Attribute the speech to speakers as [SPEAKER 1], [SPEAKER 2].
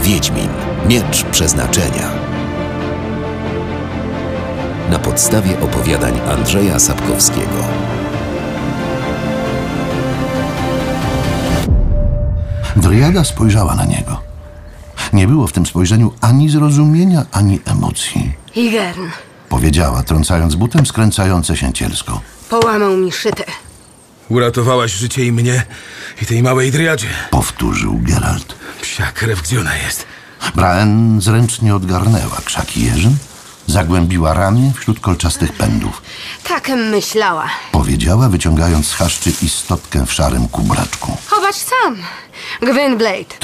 [SPEAKER 1] Wiedźmin. Miecz Przeznaczenia. Na podstawie opowiadań Andrzeja Sapkowskiego.
[SPEAKER 2] Dryada spojrzała na niego. Nie było w tym spojrzeniu ani zrozumienia, ani emocji.
[SPEAKER 3] Igern,
[SPEAKER 2] Powiedziała, trącając butem skręcające się cielsko.
[SPEAKER 3] połamał mi szytę.
[SPEAKER 4] Uratowałaś życie i mnie, i tej małej Dryadzie.
[SPEAKER 2] Powtórzył Geralt.
[SPEAKER 4] Psia krew, gdzie ona jest?
[SPEAKER 2] Braen zręcznie odgarnęła krzaki jeżyn, zagłębiła ramię wśród kolczastych pędów.
[SPEAKER 3] Tak myślała.
[SPEAKER 2] Powiedziała, wyciągając z chaszczy istotkę w szarym kubraczku.
[SPEAKER 3] Chować sam. Gwynblade.